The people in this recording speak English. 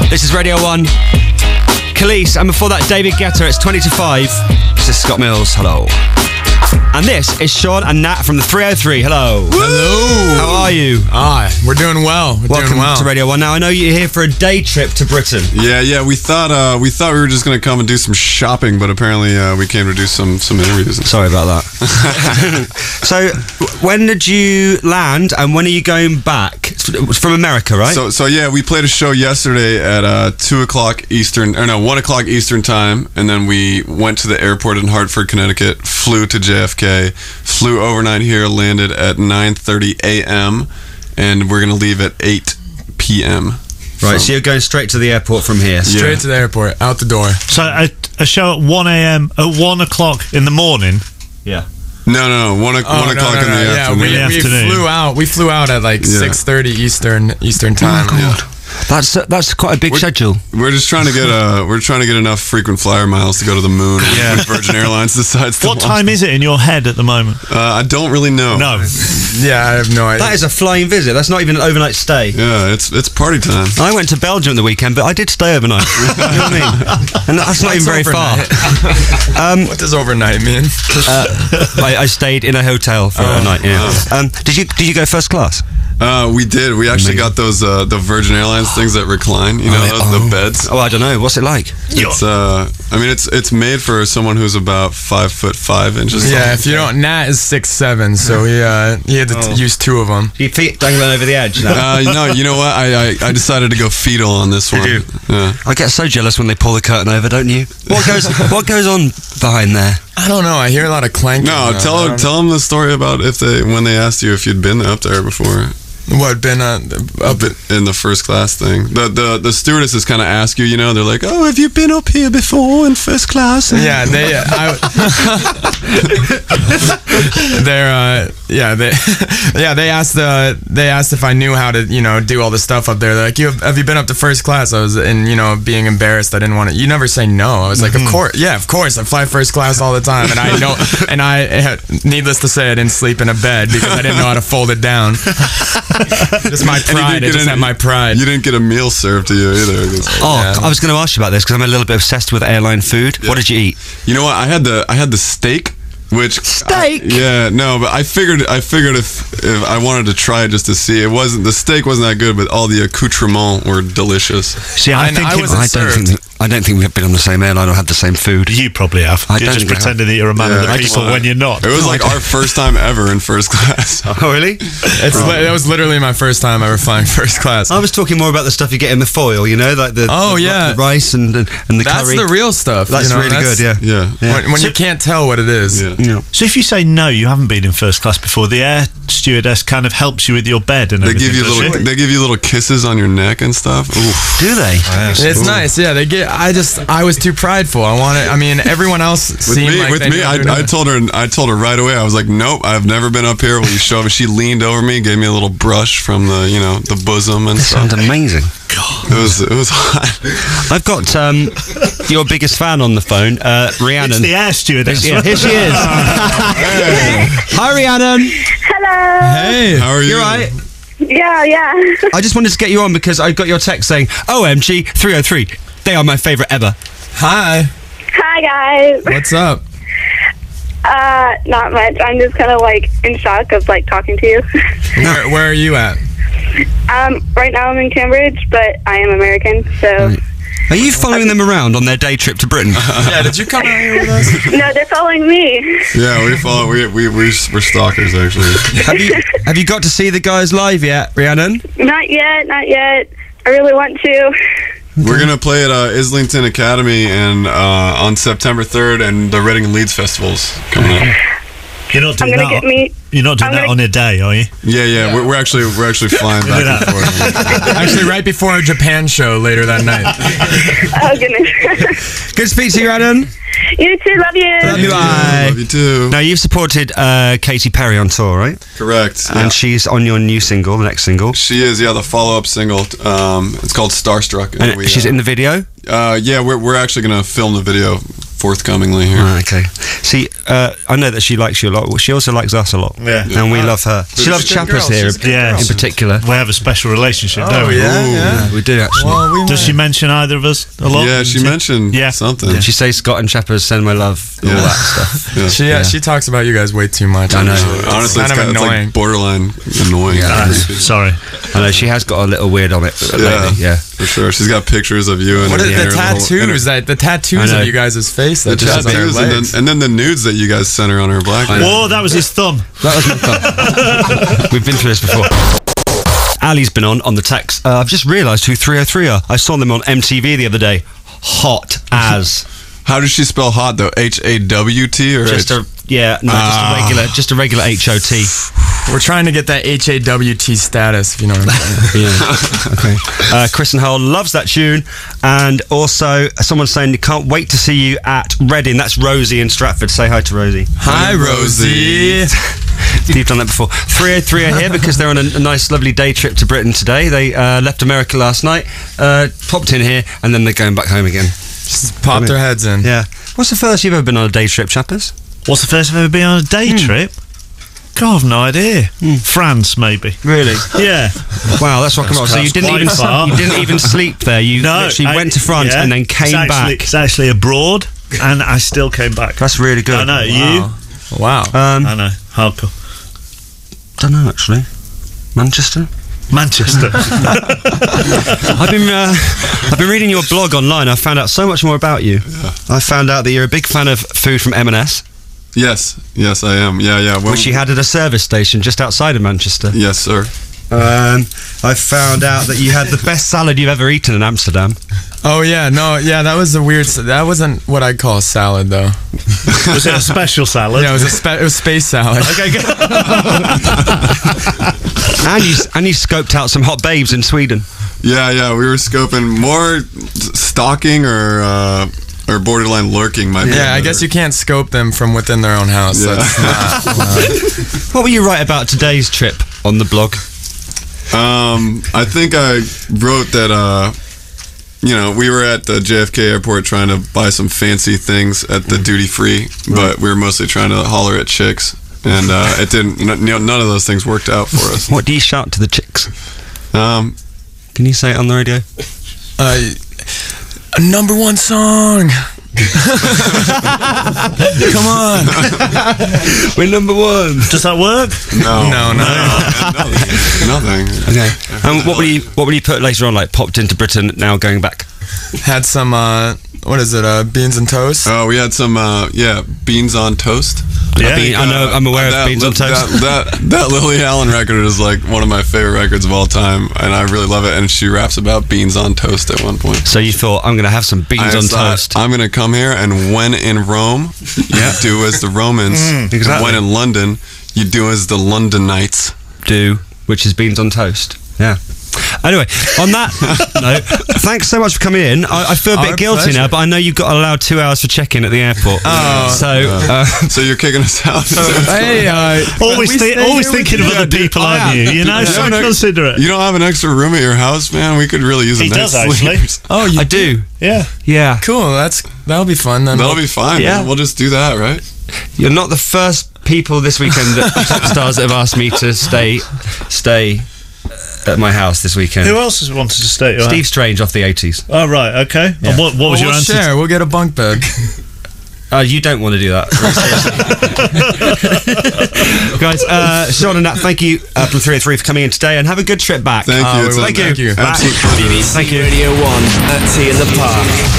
This is Radio 1. Khalees, and before that, David Guetta. It's 20 to 5. This is Scott Mills. Hello. And this is Sean and Nat from the 303. Hello. Hello. How are you? We're doing well. Welcome to Radio 1. Now, I know you're here for a day trip to Britain. Yeah. We thought we were just going to come and do some shopping, but apparently we came to do some interviews. Sorry about that. So, when did you land, and when are you going back? It's from America, right? So yeah, we played a show yesterday at 2 o'clock Eastern, 1 o'clock Eastern time, and then we went to the airport in Hartford, Connecticut, flew to JFK, flew overnight here, landed at 9:30 a.m., and we're going to leave at 8 p.m. Right, so you're going straight to the airport from here. Straight to the airport, out the door. So a show at 1 a.m. at 1 o'clock in the morning. Yeah. No, 1 o'clock in the afternoon. Yeah, we flew out at like 6:30 Eastern time. Oh, God. That's quite a big schedule. We're just trying to get enough frequent flyer miles to go to the moon. When Virgin Airlines decides to. What time is it in your head at the moment? I don't really know. No. Yeah, I have no idea. That is a flying visit. That's not even an overnight stay. Yeah, it's party time. I went to Belgium the weekend, but I did stay overnight. You know what I mean? And that's not even very far. What does overnight mean? I stayed in a hotel for a night. Yeah. Did you go first class? We did. We actually got those the Virgin Airlines things that recline. You know, the beds. Oh, I don't know. What's it like? It's made for someone who's about 5'5" Yeah, if you don't, Nat is 6'7", so he had to use 2 of them. Your feet dangling over the edge. Now. No, you know what? I decided to go fetal on this one. Did you? Yeah. I get so jealous when they pull the curtain over, don't you? What goes on behind there? I don't know. I hear a lot of clanking. No, tell them the story about when they asked you if you'd been up there before. What, been up in the first class thing? The stewardesses kind of ask you, you know, they're like, "Oh, have you been up here before in first class?" Yeah, they asked if I knew how to, you know, do all the stuff up there. They're like, have you been up to first class? I was, and you know, being embarrassed, I didn't want to. You never say no. I was like, of course, I fly first class all the time, and I know, and needless to say, I didn't sleep in a bed because I didn't know how to fold it down. Just my pride. I just had my pride. You didn't get a meal served to you either. I was going to ask you about this because I'm a little bit obsessed with airline food. Yeah. What did you eat? You know what? I had the steak. Which steak? But I figured if I wanted to try it just to see, the steak wasn't that good, but all the accoutrements were delicious. See, I don't think we've been on the same airline or had the same food. You probably have. You're just pretending that you're a man of the people when you're not. It was like our first time ever in first class. Oh, really? That was literally my first time ever flying first class. I was talking more about the stuff you get in the foil, you know, like the rice and the curry. That's the real stuff. That's really good, yeah. When you can't tell what it is. Yeah. So if you say no, you haven't been in first class before, the air stewardess kind of helps you with your bed and everything. They give you little kisses on your neck and stuff. Oof. Do they? It's nice. Yeah, they get. I was too prideful. Everyone else seemed like they knew how to do it. I told her right away. I was like, nope, I've never been up here. Will you show me? She leaned over me, gave me a little brush from the bosom and stuff. Sounds amazing. God. It was hot. I've got your biggest fan on the phone, Rhiannon. It's the air stewardess. Yeah, here she is. Hi, Rhiannon. Hello. Hey, how are you? You right? Yeah. I just wanted to get you on because I got your text saying, OMG 303, they are my favourite ever. Hi, guys. What's up? Not much. I'm just kind of like in shock of like talking to you. Where are you at? Right now I'm in Cambridge, but I am American, so... Are you following them around on their day trip to Britain? Yeah, did you come out here with us? No, they're following me. Yeah, we follow. We're stalkers, actually. Have you got to see the guys live yet, Rhiannon? Not yet. I really want to. We're going to play at Islington Academy and on September 3rd, and the Reading and Leeds Festivals coming up. You're not doing that on a day, are you? Yeah. We're actually flying back and forth. Actually, right before our Japan show later that night. Oh, goodness. Good to speak to you, Rhiannon. You too, love you. Love you, bye. Love you too. Now, you've supported Katy Perry on tour, right? Correct. And she's on your new single, the next single. She is, the follow-up single. It's called Starstruck. And she's in the video? Yeah, we're actually going to film the video forthcomingly here. Okay. See, I know that she likes you a lot. She also likes us a lot. Yeah. And we love her. She loves Chappers here Yeah. in particular. We have a special relationship, Oh, don't we? yeah. We do, actually. Well, Does she mention either of us a lot? Yeah, she mentioned something. She says Scott and Chappers send my love, all Yeah. that stuff. Yeah. She talks about you guys way too much. I know. Honestly, It's it's, kind of it's annoying. like borderline annoying. Sorry. I know, she has got a little weird on it lately, yeah. For sure. She's got pictures of you and What are her the little- tattoos? The tattoos I know. of you guys' face. The That just on her tattoos legs. and then the nudes that you guys sent her on her BlackBerry. Whoa, that was his thumb. That was my thumb. We've been through this before. Ali's been on the text. I've just realised who 303 are. I saw them on MTV the other day. Hot as. How does she spell hot though? HAWT or Just a just a regular HOT. We're trying to get that HAWT status, if you know what I'm saying. Yeah. Okay. Chris and Hull loves that tune, and also someone's saying they can't wait to see you at Reading. That's Rosie in Stratford. Say hi to Rosie. Hi, Rosie. You've done that before. 303 are here because they're on a nice, lovely day trip to Britain today. They left America last night, popped in here, and then they're going back home again. Just popped their heads in. Yeah. What's the furthest you've ever been on a day trip, Chappers? What's the first I've ever been on a day trip? God, I've no idea. France, maybe. Really? Yeah. Wow, that's rock and roll. So you didn't quite even far. you didn't even sleep there. You literally went to France and then came back. It's actually abroad, and I still came back. That's really good. I know. You? Wow. I know. Hardcore. Don't know actually. Manchester. Manchester. I've been reading your blog online. I found out so much more about you. Yeah. I found out that you're a big fan of food from M&S, Yes, I am. Yeah. which you had at a service station just outside of Manchester. Yes, sir. I found out that you had the best salad you've ever eaten in Amsterdam. Oh, yeah. No, yeah, that was a weird... That wasn't what I'd call a salad, though. Was it a special salad? Yeah, it was space salad. Okay, good. and you scoped out some hot babes in Sweden. Yeah. We were scoping more stalking or borderline lurking. Might be Yeah, I better. guess you can't scope them from within their own house. Yeah. That's not... What will you write about today's trip on the blog? I think I wrote that. We were at the JFK airport trying to buy some fancy things at the duty free, but we were mostly trying to holler at chicks, and it didn't. None of those things worked out for us. What do you shout to the chicks? Can you say it on the radio? Number one song. Come on. We're number one. Does that work? No. Nothing. Okay. And what will you put later on? Like popped into Britain, now going back. Had some, what is it, beans and toast? Oh, we had some, beans on toast. I know. I'm aware of beans on toast. That Lily Allen record is like one of my favorite records of all time, and I really love it. And she raps about beans on toast at one point. So you thought, I'm going to have some beans on toast. I'm going to come here, and when in Rome, you do as the Romans. exactly. And when in London, you do as the Londonites. Which is beans on toast. Yeah. Anyway, on that note, thanks so much for coming in. I feel a bit Our guilty pleasure. now, but I know you got allowed 2 hours for check-in at the airport. So you're kicking us out. Hey, Always thinking of other people, aren't you? You know, so considerate. You don't have an extra room at your house, man? We could really use a He nice does, actually. sleep. Oh, you I do. Yeah. Yeah. Cool. That'll be fun then. That'll be fine. Yeah. Man. We'll just do that, right? You're not the first people this weekend that pop stars that have asked me to stay at my house this weekend. Who else has wanted to stay at your Steve Strange off the 80s. Oh, right, okay. Yeah. And what was your we'll answer? share. We'll get a bunk bed. You don't want to do that. Guys, Sean and Nat, thank you from 303 for coming in today, and have a good trip back. Thank you. Thank you. Absolute pleasure. Thank you. BBC Radio 1 at Tea in the Park.